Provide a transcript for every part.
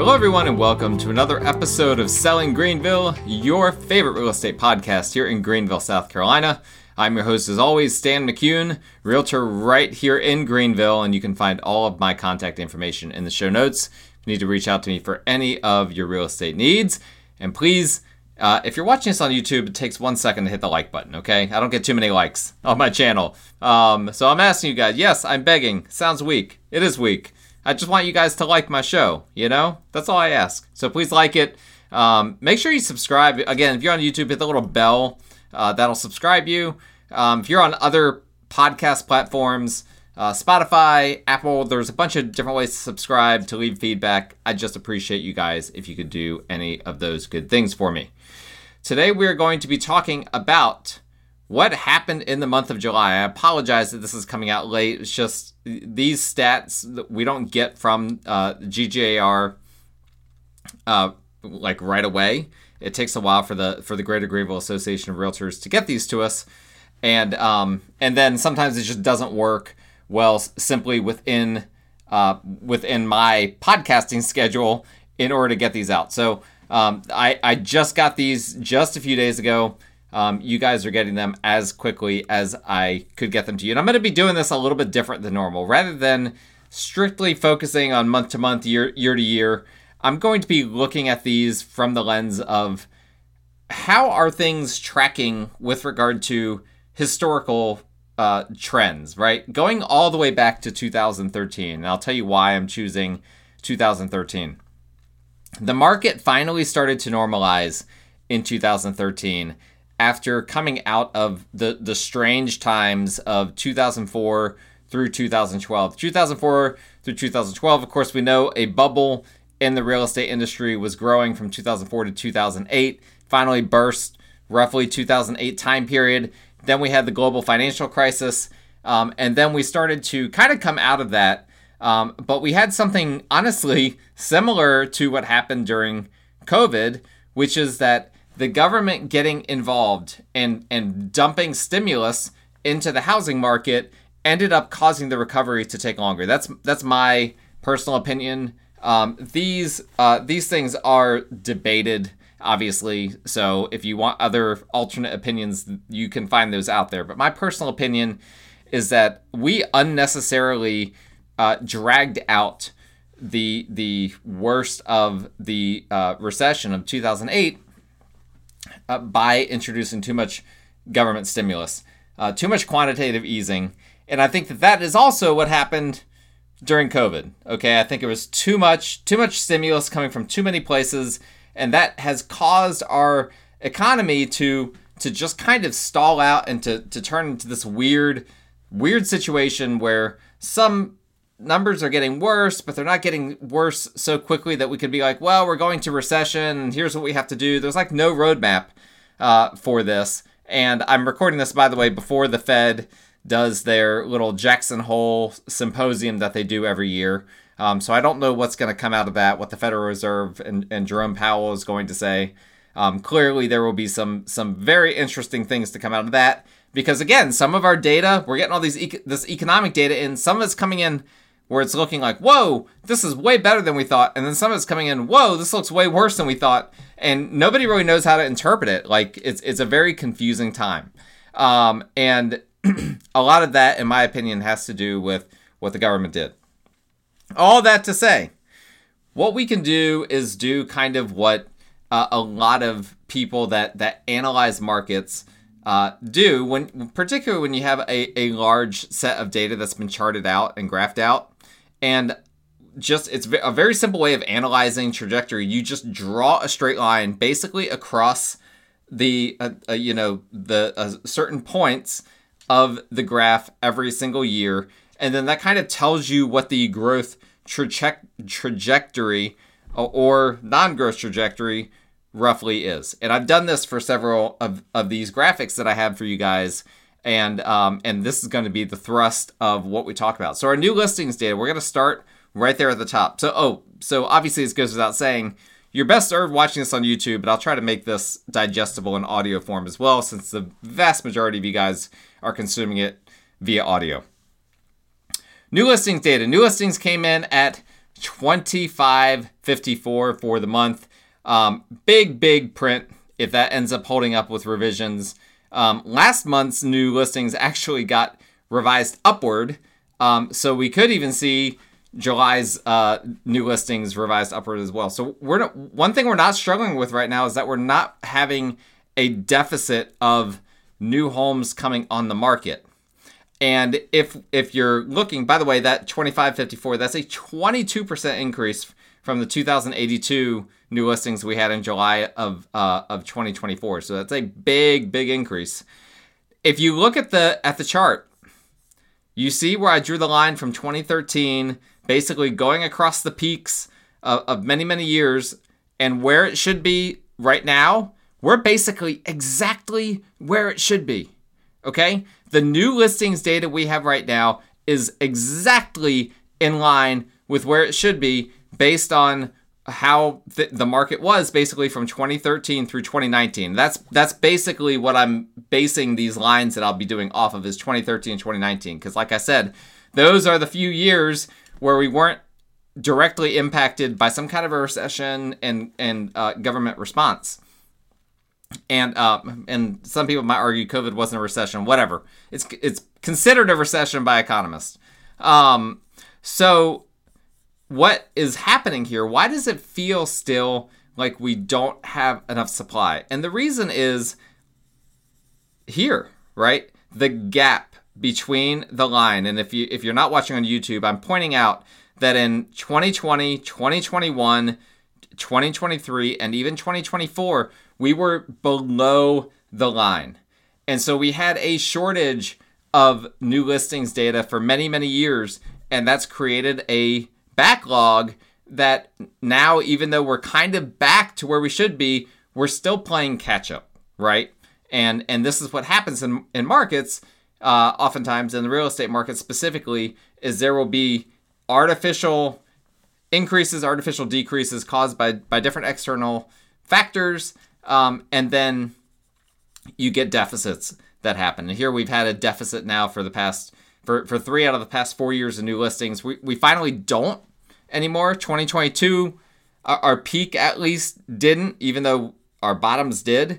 Hello, everyone, and welcome to another episode of Selling Greenville, your favorite real estate podcast here in Greenville, South Carolina. I'm your host, as always, Stan McCune, realtor right here in Greenville, and you can find all of my contact information in the show notes if you need to reach out to me for any of your real estate needs. And please, if you're watching this on YouTube, it takes 1 second to hit the like button, okay? I don't get too many likes on my channel. So I'm asking you guys, yes, I'm begging. Sounds weak. It is weak. I just want you guys to like my show, you know? That's all I ask. So please like it. Make sure you subscribe. Again, if you're on YouTube, hit the little bell. That'll subscribe you. If you're on other podcast platforms, Spotify, Apple, there's a bunch of different ways to subscribe, to leave feedback. I just appreciate you guys if you could do any of those good things for me. Today, we're going to be talking about what happened in the month of July. I apologize that this is coming out late. It's just these stats that we don't get from GGAR like right away. It takes a while for the Greater Greenville Association of Realtors to get these to us, and then sometimes it just doesn't work well simply within my podcasting schedule in order to get these out. So I just got these just a few days ago. You guys are getting them as quickly as I could get them to you. And I'm going to be doing this a little bit different than normal. Rather than strictly focusing on month to month, year to year, I'm going to be looking at these from the lens of how are things tracking with regard to historical trends, right? Going all the way back to 2013. And I'll tell you why I'm choosing 2013. The market finally started to normalize in 2013 after coming out of the strange times of 2004 through 2012. 2004 through 2012, of course, we know a bubble in the real estate industry was growing from 2004 to 2008, finally burst roughly 2008 time period. Then we had the global financial crisis, and then we started to kind of come out of that. But we had something honestly similar to what happened during COVID, which is that the government getting involved and dumping stimulus into the housing market ended up causing the recovery to take longer. That's my personal opinion. These things are debated, obviously. So if you want other alternate opinions, you can find those out there. But my personal opinion is that we unnecessarily dragged out the worst of the recession of 2008 by introducing too much government stimulus, too much quantitative easing. And I think that is also what happened during COVID. Okay, I think it was too much stimulus coming from too many places, and that has caused our economy to just kind of stall out and to turn into this weird situation where some numbers are getting worse, but they're not getting worse so quickly that we could be like, well, we're going to recession, and here's what we have to do. There's like no roadmap for this. And I'm recording this, by the way, before the Fed does their little Jackson Hole symposium that they do every year. So I don't know what's going to come out of that, what the Federal Reserve and Jerome Powell is going to say. Clearly, there will be some very interesting things to come out of that. Because, again, some of our data, we're getting all this economic data in. Some of it's coming in where it's looking like, whoa, this is way better than we thought. And then some of it's coming in, whoa, this looks way worse than we thought. And nobody really knows how to interpret it. Like, it's a very confusing time. And a lot of that, in my opinion, has to do with what the government did. All that to say, what we can do is do kind of what a lot of people that analyze markets do, particularly when you have a large set of data that's been charted out and graphed out. And just it's a very simple way of analyzing trajectory. You just draw a straight line basically across the certain points of the graph every single year, and then that kind of tells you what the growth trajectory or non-growth trajectory roughly is. And I've done this for several of these graphics that I have for you guys, and this is going to be the thrust of what we talk about. So our new listings data, we're going to start right there at the top. So obviously this goes without saying, you're best served watching this on YouTube, but I'll try to make this digestible in audio form as well, since the vast majority of you guys are consuming it via audio. New listings data. New listings came in at 2554 for the month. Big print if that ends up holding up with revisions. Last month's new listings actually got revised upward. So we could even see July's new listings revised upward as well. So one thing we're not struggling with right now is that we're not having a deficit of new homes coming on the market. And if you're looking, by the way, that 2554, that's a 22% increase from the 2,082 new listings we had in July of 2024. So that's a big increase. If you look at the chart, you see where I drew the line from 2013, basically going across the peaks of many years, and where it should be right now, we're basically exactly where it should be. Okay? The new listings data we have right now is exactly in line with where it should be based on how the market was basically from 2013 through 2019. That's basically what I'm basing these lines that I'll be doing off of is 2013 and 2019. Because like I said, those are the few years where we weren't directly impacted by some kind of a recession and government response. And some people might argue COVID wasn't a recession, whatever. It's considered a recession by economists. So what is happening here? Why does it feel still like we don't have enough supply? And the reason is here, right? The gap between the line. And if you're not watching on YouTube, I'm pointing out that in 2020, 2021, 2023, and even 2024, we were below the line. And so we had a shortage of new listings data for many years, and that's created a backlog that now, even though we're kind of back to where we should be, we're still playing catch up, right? And this is what happens in markets, oftentimes in the real estate market specifically, is there will be artificial increases, artificial decreases caused by different external factors, and then you get deficits that happen. And here we've had a deficit now for the past for 3 out of the past 4 years of new listings. We finally don't anymore. 2022, our peak at least didn't, even though our bottoms did.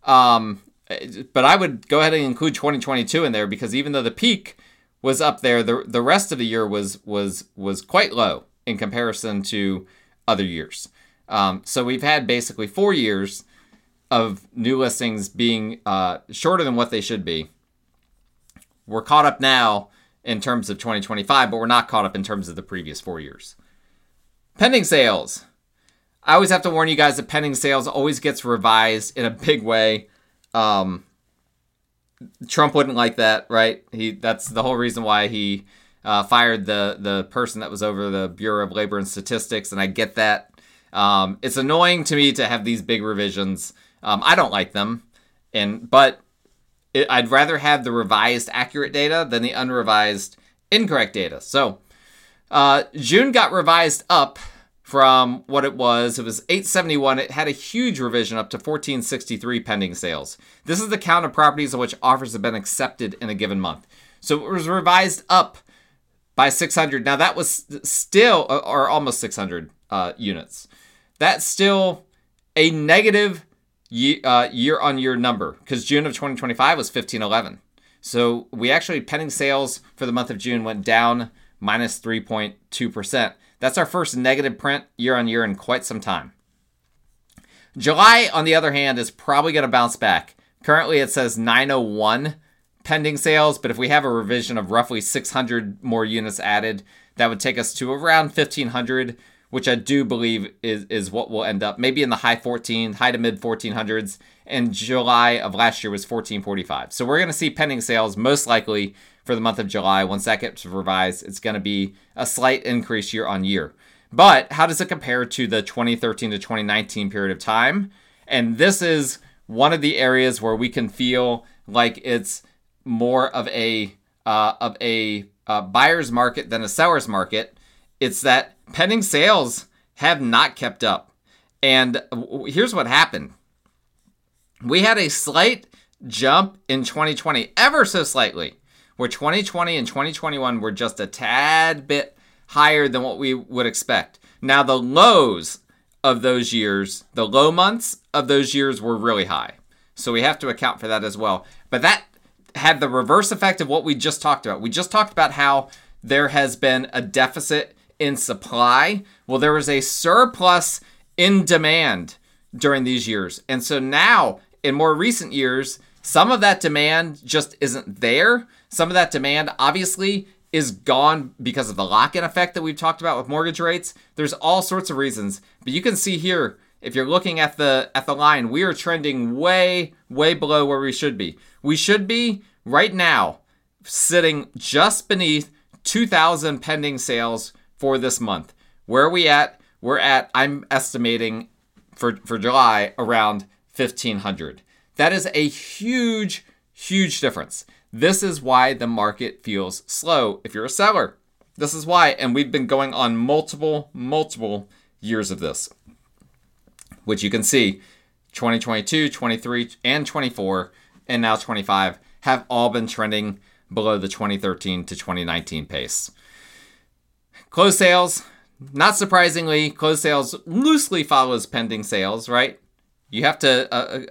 But I would go ahead and include 2022 in there because even though the peak was up there, the rest of the year was quite low in comparison to other years. So we've had basically 4 years of new listings being shorter than what they should be. We're caught up now in terms of 2025, but we're not caught up in terms of the previous 4 years. Pending sales. I always have to warn you guys that pending sales always gets revised in a big way. Trump wouldn't like that, right? That's the whole reason why he fired the person that was over the Bureau of Labor and Statistics, and I get that. It's annoying to me to have these big revisions. I don't like them, but I'd rather have the revised accurate data than the unrevised incorrect data. So June got revised up from what it was. It was 871. It had a huge revision up to 1463 pending sales. This is the count of properties on which offers have been accepted in a given month. So it was revised up by 600. Now that was still, or almost 600 units. That's still a negative year-on-year number because June of 2025 was 1511. So we actually, pending sales for the month of June went down minus 3.2%. That's our first negative print year-on-year in quite some time. July, on the other hand, is probably going to bounce back. Currently, it says 901 pending sales, but if we have a revision of roughly 600 more units added, that would take us to around 1,500, which I do believe is what will end up maybe in the high to mid 1400s. And July of last year was 1445. So we're going to see pending sales most likely for the month of July. Once that gets revised, it's going to be a slight increase year on year. But how does it compare to the 2013 to 2019 period of time? And this is one of the areas where we can feel like it's more of a buyer's market than a seller's market. It's that pending sales have not kept up. And here's what happened. We had a slight jump in 2020, ever so slightly, where 2020 and 2021 were just a tad bit higher than what we would expect. Now, the lows of those years, the low months of those years were really high. So we have to account for that as well. But that had the reverse effect of what we just talked about. We just talked about how there has been a deficit in supply. Well, there was a surplus in demand during these years. And so now, in more recent years, some of that demand just isn't there. Some of that demand, obviously, is gone because of the lock-in effect that we've talked about with mortgage rates. There's all sorts of reasons. But you can see here, if you're looking at the line, we are trending way, way below where we should be. We should be, right now, sitting just beneath 2,000 pending sales for this month. Where are we at? We're at, I'm estimating, for July, around 1,500. That is a huge, huge difference. This is why the market feels slow if you're a seller. This is why, and we've been going on multiple years of this, which you can see 2022, 23, and 24, and now 25 have all been trending below the 2013 to 2019 pace. Closed sales, not surprisingly, closed sales loosely follows pending sales, right? You have to,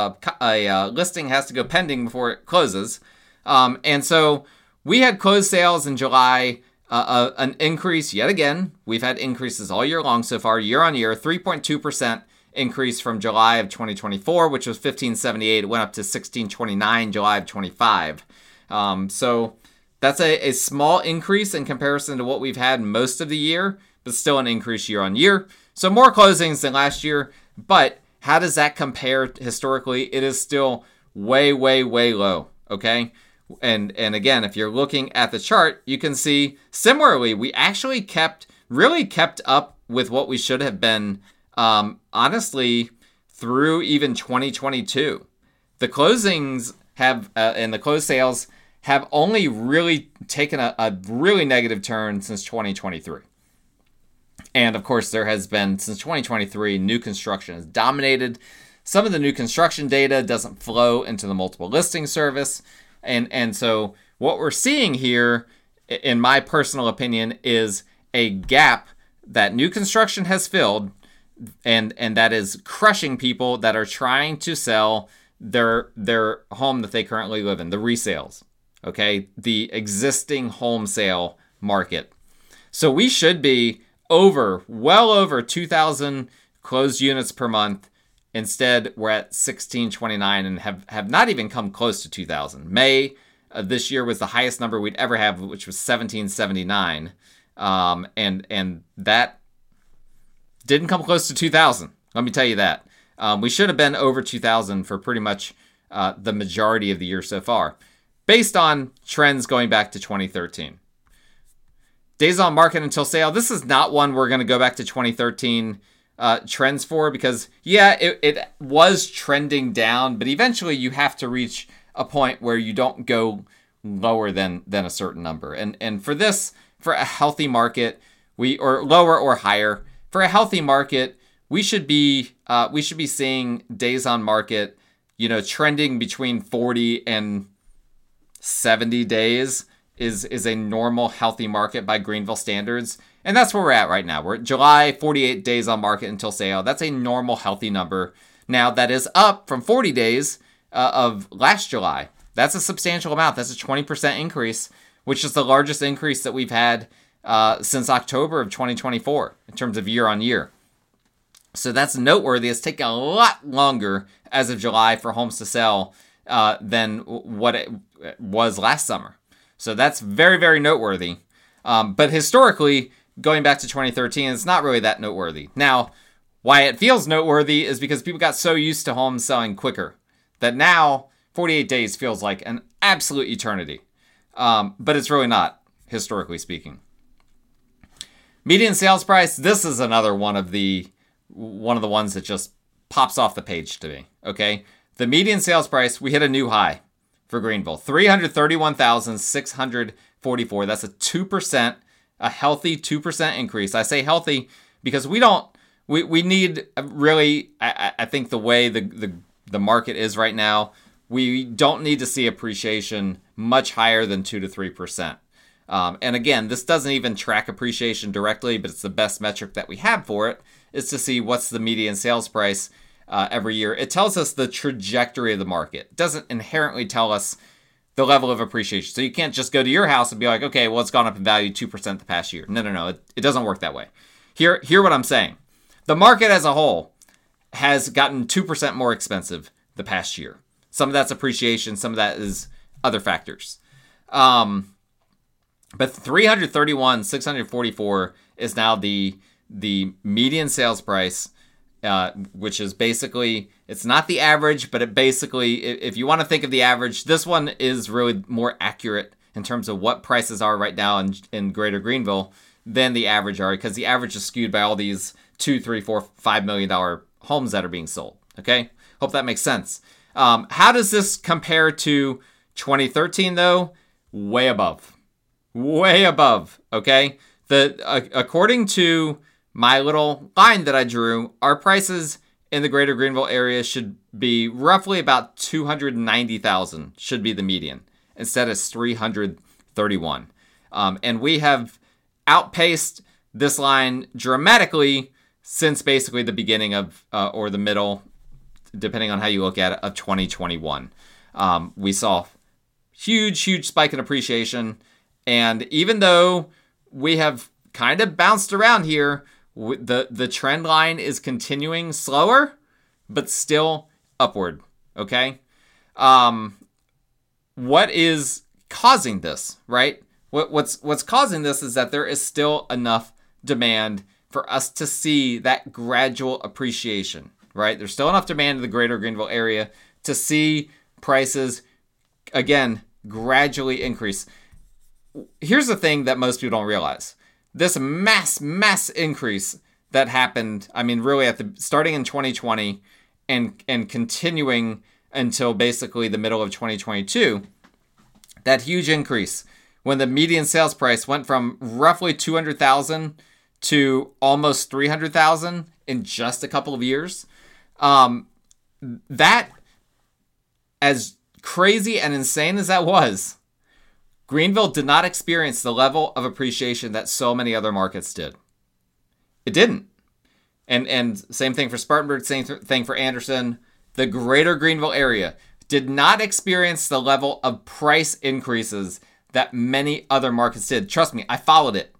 a listing has to go pending before it closes. And so we had closed sales in July, an increase yet again. We've had increases all year long so far, year on year, 3.2% increase from July of 2024, which was 1578. It went up to 1629 July of 25. So that's a small increase in comparison to what we've had most of the year, but still an increase year on year. So more closings than last year, but how does that compare historically? It is still way, way, way low, okay? And again, if you're looking at the chart, you can see similarly, we actually really kept up with what we should have been, honestly, through even 2022. The closings have, and the closed sales have only really taken a really negative turn since 2023. And of course, there has been, since 2023, new construction has dominated. Some of the new construction data doesn't flow into the multiple listing service. And so what we're seeing here, in my personal opinion, is a gap that new construction has filled, and that is crushing people that are trying to sell their home that they currently live in, the resales, okay? The existing home sale market. So we should be well over 2,000 closed units per month. Instead, we're at 1629 and have not even come close to 2,000. May this year was the highest number we'd ever have, which was 1779. And that didn't come close to 2,000. Let me tell you that. We should have been over 2,000 for pretty much the majority of the year so far, based on trends going back to 2013. Days on market until sale. This is not one we're going to go back to 2013 trends for, because it was trending down, but eventually you have to reach a point where you don't go lower than a certain number. And for this, for a healthy market, or lower or higher, for a healthy market, we should be seeing days on market, trending between 40 and 70 days is a normal healthy market by Greenville standards. And that's where we're at right now. We're at July, 48 days on market until sale. That's a normal healthy number. Now that is up from 40 days of last July. That's a substantial amount. That's a 20% increase, which is the largest increase that we've had since October of 2024 in terms of year on year. So that's noteworthy. It's taken a lot longer as of July for homes to sell than what it was last summer. So that's very, very noteworthy. But historically, going back to 2013, it's not really that noteworthy. Now, why it feels noteworthy is because people got so used to homes selling quicker that now 48 days feels like an absolute eternity. But it's really not, historically speaking. Median sales price, this is another one of the ones that just pops off the page to me, okay? The median sales price, we hit a new high for Greenville, $331,644. That's a 2%, a healthy 2% increase. I say healthy because we need really, I think the way the market is right now, we don't need to see appreciation much higher than 2 to 3%. And again, this doesn't even track appreciation directly, but it's the best metric that we have for it, is to see what's the median sales price every year. It tells us the trajectory of the market. It doesn't inherently tell us the level of appreciation. So you can't just go to your house and be like, okay, well, it's gone up in value 2% the past year. No. It doesn't work that way. Hear what I'm saying. The market as a whole has gotten 2% more expensive the past year. Some of that's appreciation. Some of that is other factors. But 331,644 is now the median sales price, which is basically, it's not the average, but it basically, if you want to think of the average, this one is really more accurate in terms of what prices are right now in Greater Greenville than the average are, because the average is skewed by all these $2, $3, $4, $5 million homes that are being sold. Okay, hope that makes sense. How does this compare to 2013 though? Way above. Okay, according to my little line that I drew, our prices in the Greater Greenville area should be roughly about 290,000 should be the median, instead of 331. And we have outpaced this line dramatically since basically the beginning of, or the middle, depending on how you look at it, of 2021. We saw huge spike in appreciation. And even though we have kind of bounced around here, the trend line is continuing slower, but still upward. Okay. What is causing this, right? What's causing this is that there is still enough demand for us to see that gradual appreciation, right? There's still enough demand in the Greater Greenville area to see prices, again, gradually increase. Here's the thing that most people don't realize. This mass increase that happened, I mean, really starting in 2020 and continuing until basically the middle of 2022, that huge increase when the median sales price went from roughly 200,000 to almost 300,000 in just a couple of years. That, as crazy and insane as that was, Greenville did not experience the level of appreciation that so many other markets did. It didn't. And same thing for Spartanburg, same thing for Anderson. The Greater Greenville area did not experience the level of price increases that many other markets did. Trust me, I followed it.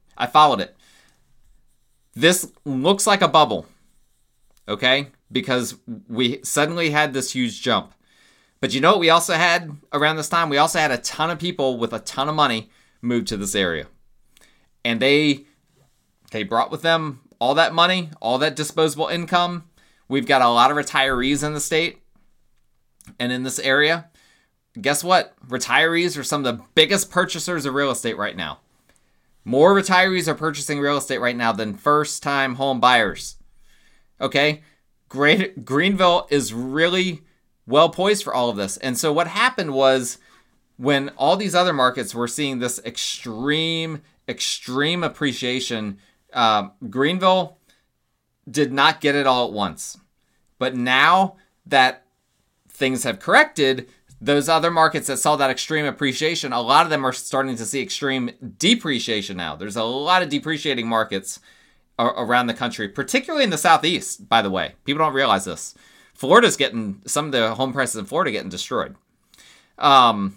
This looks like a bubble, okay? Because we suddenly had this huge jump. But you know what we also had around this time? We also had a ton of people with a ton of money move to this area. And they brought with them all that money, all that disposable income. We've got a lot of retirees in the state and in this area. Guess what? Retirees are some of the biggest purchasers of real estate right now. More retirees are purchasing real estate right now than first-time home buyers. Okay? Greenville is really well poised for all of this. And so what happened was, when all these other markets were seeing this extreme appreciation, Greenville did not get it all at once. But now that things have corrected, those other markets that saw that extreme appreciation, a lot of them are starting to see extreme depreciation now. There's a lot of depreciating markets around the country, particularly in the Southeast, by the way. People don't realize this. Florida's getting, some of the home prices in Florida getting destroyed. And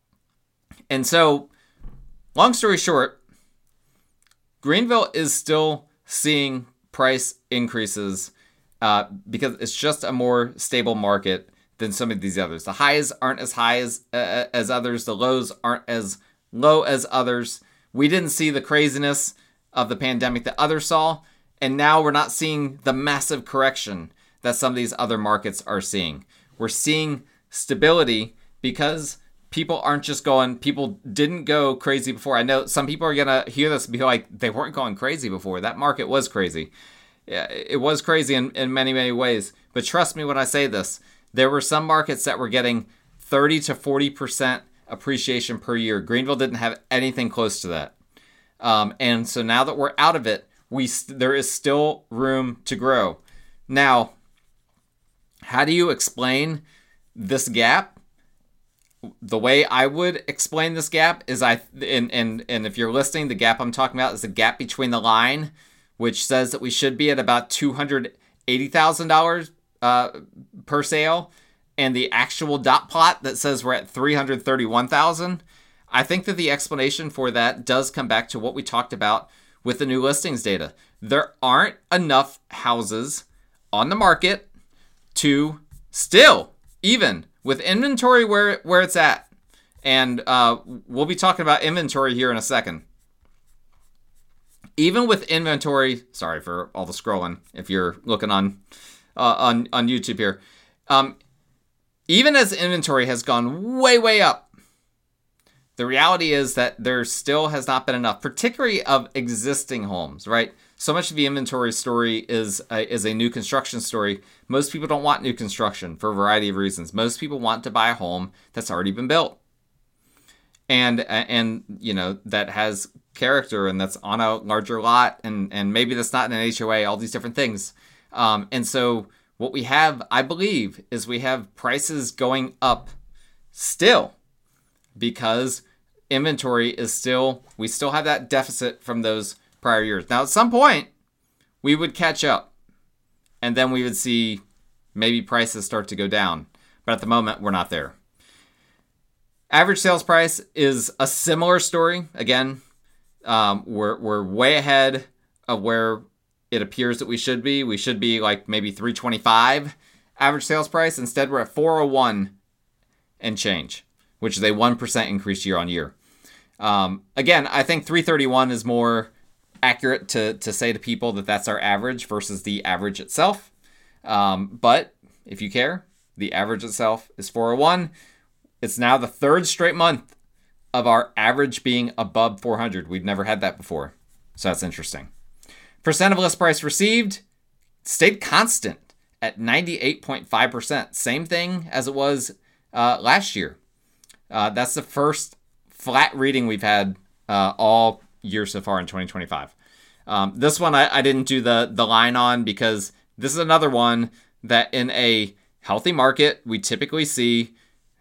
so, long story short, Greenville is still seeing price increases because it's just a more stable market than some of these others. The highs aren't as high as others. The lows aren't as low as others. We didn't see the craziness of the pandemic that others saw, and now we're not seeing the massive correction that some of these other markets are seeing. We're seeing stability because people didn't go crazy before. I know some people are going to hear this and be like, they weren't going crazy before. That market was crazy. Yeah, it was crazy in many ways. But trust me when I say this, there were some markets that were getting 30 to 40% appreciation per year. Greenville didn't have anything close to that. And so now that we're out of it, there is still room to grow. Now, how do you explain this gap? the way I would explain this gap is and if you're listening, the gap I'm talking about is the gap between the line, which says that we should be at about $280,000 per sale, and the actual dot plot that says we're at $331,000. I think that the explanation for that does come back to what we talked about with the new listings data. There aren't enough houses on the market to still, even with inventory where it's at, and we'll be talking about inventory here in a second. Even with inventory, sorry for all the scrolling if you're looking on YouTube here. Even as inventory has gone way up, the reality is that there still has not been enough, particularly of existing homes, right? So much of the inventory story is a new construction story. Most people don't want new construction for a variety of reasons. Most people want to buy a home that's already been built, and that has character and that's on a larger lot, and maybe that's not in an HOA. All these different things, and so what we have, I believe, is we have prices going up still because inventory is we still have that deficit from those prior years. Now, at some point, we would catch up, and then we would see maybe prices start to go down. But at the moment, we're not there. Average sales price is a similar story. Again, we're way ahead of where it appears that we should be. We should be like maybe 325 average sales price. Instead, we're at 401 and change, which is a 1% increase year on year. Again, I think 331 is more accurate to say to people that that's our average versus the average itself. But if you care, the average itself is 401. It's now the third straight month of our average being above 400. We've never had that before. So that's interesting. Percent of list price received stayed constant at 98.5%. Same thing as it was last year. That's the first flat reading we've had all year so far in 2025. This one I didn't do the line on because this is another one that in a healthy market we typically see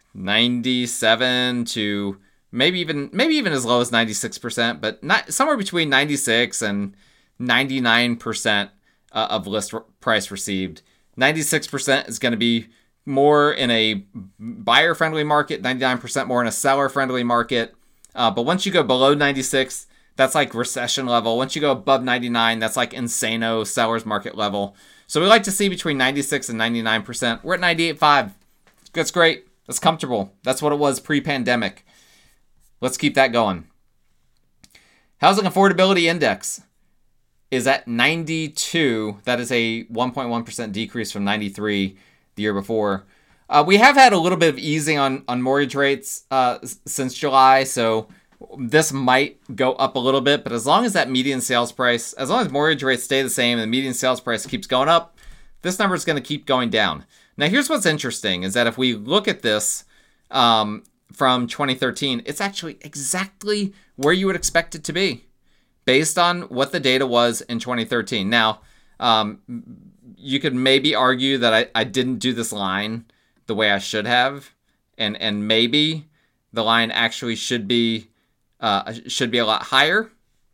97 to maybe even as low as 96%, but not somewhere between 96 and 99% of list price received. 96% is going to be more in a buyer-friendly market, 99% more in a seller-friendly market. But once you go below 96, that's like recession level. Once you go above 99, that's like insano seller's market level. So we like to see between 96 and 99%. We're at 98.5. That's great. That's comfortable. That's what it was pre-pandemic. Let's keep that going. Housing Affordability Index is at 92. That is a 1.1% decrease from 93 the year before. We have had a little bit of easing on mortgage rates since July, so this might go up a little bit, but as long as that median sales price, as long as mortgage rates stay the same and the median sales price keeps going up, this number is going to keep going down. Now, here's what's interesting is that if we look at this from 2013, it's actually exactly where you would expect it to be based on what the data was in 2013. Now, you could maybe argue that I didn't do this line the way I should have, and maybe the line actually should be a lot higher.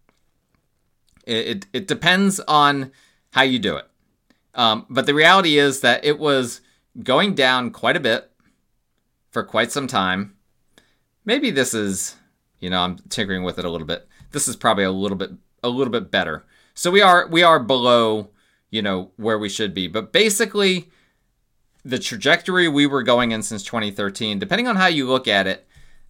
It depends on how you do it. But the reality is that it was going down quite a bit for quite some time. Maybe this is, I'm tinkering with it a little bit. This is probably a little bit better. So we are below, where we should be. But basically, the trajectory we were going in since 2013, depending on how you look at it,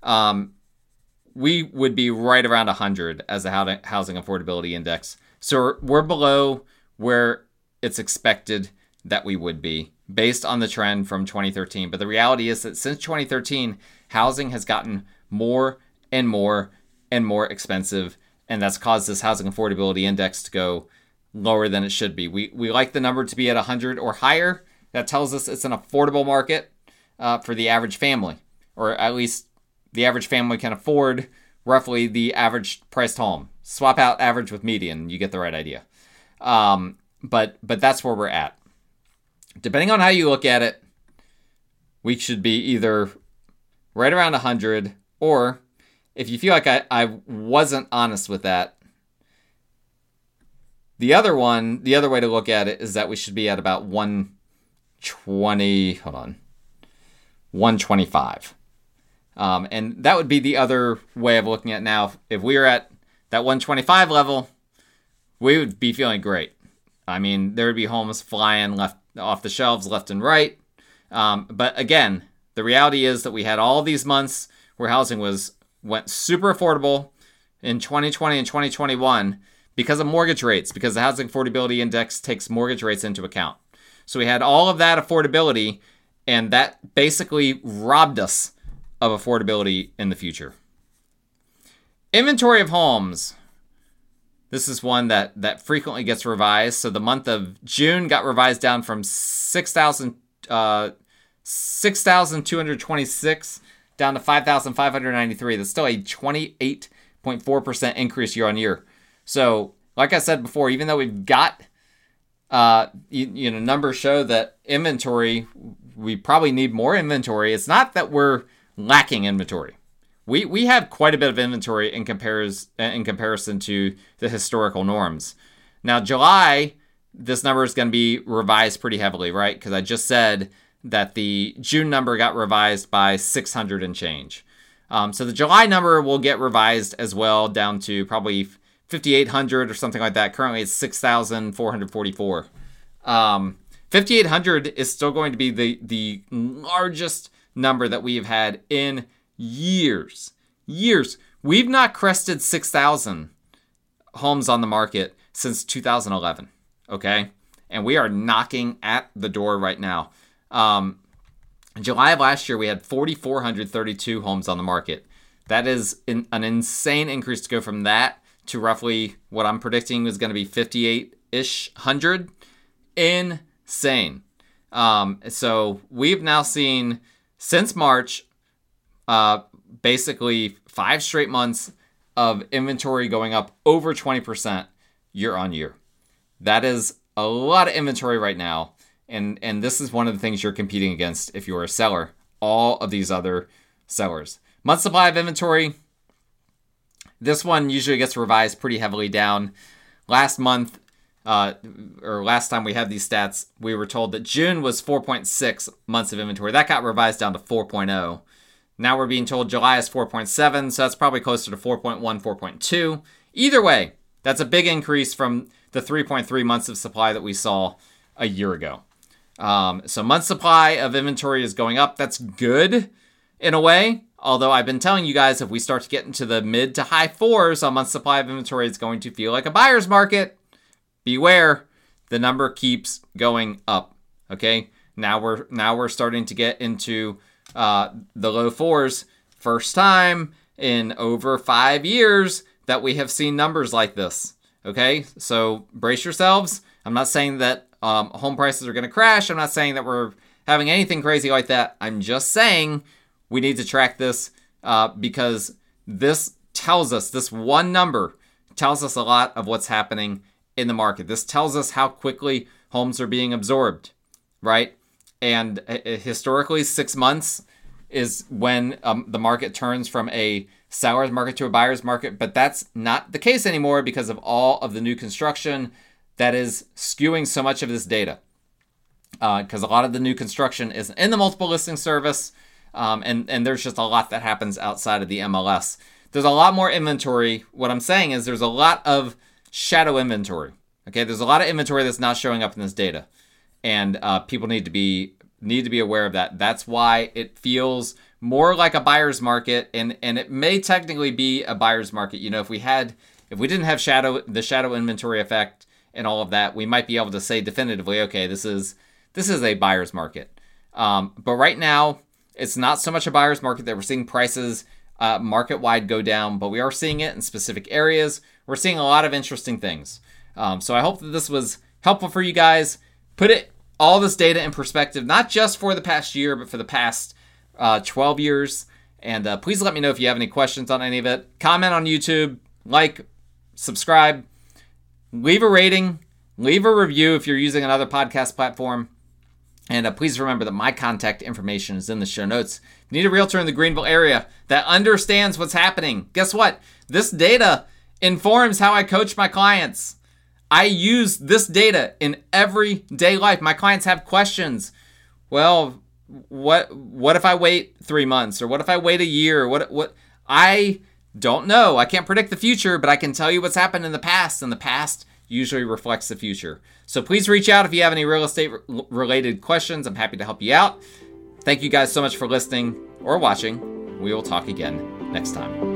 we would be right around 100 as a housing affordability index. So we're below where it's expected that we would be based on the trend from 2013. But the reality is that since 2013, housing has gotten more and more and more expensive, and that's caused this housing affordability index to go lower than it should be. We like the number to be at 100 or higher. That tells us it's an affordable market for the average family, or at least the average family can afford roughly the average priced home. Swap out average with median, you get the right idea. But that's where we're at. Depending on how you look at it, we should be either right around 100. Or if you feel like I wasn't honest with that, the other way to look at it is that we should be at about 125. And that would be the other way of looking at it now. If we were at that 125 level, we would be feeling great. I mean, there would be homes flying left off the shelves left and right. But again, the reality is that we had all these months where housing went super affordable in 2020 and 2021 because of mortgage rates, because the Housing Affordability Index takes mortgage rates into account. So we had all of that affordability, and that basically robbed us of affordability in the future. Inventory of homes. This is one that frequently gets revised. So the month of June got revised down from 6,226 down to 5,593. That's still a 28.4% increase year on year. So, like I said before, even though we've got numbers show that inventory, we probably need more inventory. It's not that we're lacking inventory. We have quite a bit of inventory in comparison to the historical norms. Now, July, this number is going to be revised pretty heavily, right? Because I just said that the June number got revised by 600 and change. So the July number will get revised as well down to probably 5,800 or something like that. Currently, it's 6,444. 5,800 is still going to be the largest number that we have had in years. We've not crested 6,000 homes on the market since 2011, okay? And we are knocking at the door right now. In July of last year, we had 4,432 homes on the market. That is an insane increase to go from that to roughly what I'm predicting is going to be 5,800-ish. Insane. So we've now seen, since March, basically 5 straight months of inventory going up over 20% year on year. That is a lot of inventory right now. And this is one of the things you're competing against if you're a seller. All of these other sellers. Month supply of inventory. This one usually gets revised pretty heavily down. Last month, or last time we had these stats, we were told that June was 4.6 months of inventory. That got revised down to 4.0. Now we're being told July is 4.7, so that's probably closer to 4.1, 4.2. Either way, that's a big increase from the 3.3 months of supply that we saw a year ago. So month supply of inventory is going up. That's good in a way. Although I've been telling you guys, if we start to get into the mid to high 4s on month supply of inventory, it's going to feel like a buyer's market. Beware, the number keeps going up. Okay, now we're starting to get into the low 4s. First time in over 5 years that we have seen numbers like this. Okay, so brace yourselves. I'm not saying that home prices are going to crash. I'm not saying that we're having anything crazy like that. I'm just saying we need to track this because this tells us, this one number tells us a lot of what's happening in the market. This tells us how quickly homes are being absorbed, right? And historically, 6 months is when the market turns from a seller's market to a buyer's market, but that's not the case anymore because of all of the new construction that is skewing so much of this data. Because a lot of the new construction is in the multiple listing service, and there's just a lot that happens outside of the MLS. There's a lot more inventory. What I'm saying is there's a lot of shadow inventory. Okay, there's a lot of inventory that's not showing up in this data, and people need to be aware of that. That's why it feels more like a buyer's market, and it may technically be a buyer's market. You know, if we didn't have the shadow inventory effect and all of that, we might be able to say definitively, okay, this is a buyer's market. But right now, it's not so much a buyer's market that we're seeing prices market-wide go down, but we are seeing it in specific areas. We're seeing a lot of interesting things. So I hope that this was helpful for you guys. Put all this data in perspective, not just for the past year, but for the past 12 years. And please let me know if you have any questions on any of it. Comment on YouTube, like, subscribe, leave a rating, leave a review if you're using another podcast platform. And please remember that my contact information is in the show notes. If you need a realtor in the Greenville area that understands what's happening, guess what? This data informs how I coach my clients. I use this data in everyday life. My clients have questions. Well, what if I wait 3 months? Or what if I wait a year? What I don't know. I can't predict the future, but I can tell you what's happened in the past, and the past usually reflects the future. So please reach out if you have any real estate related questions. I'm happy to help you out. Thank you guys so much for listening or watching. We will talk again next time.